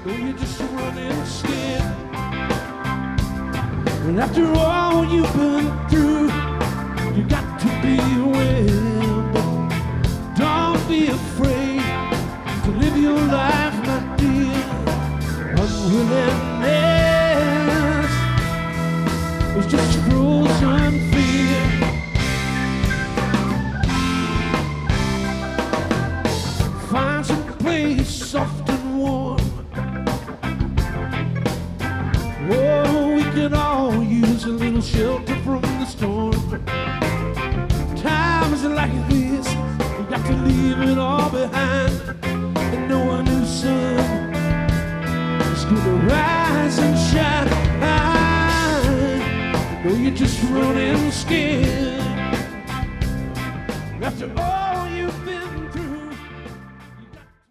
No, you're just running scared. And after all you've been through, you got to be aware. But don't be afraid to live your life, my dear. Unwillingness is just frozen fear. Find some place soft and warm. Oh, we could all use a little shelter from the storm. Times like this, you got to leave it all behind. And know a new sun is gonna rise and shine. No, you're just running scared.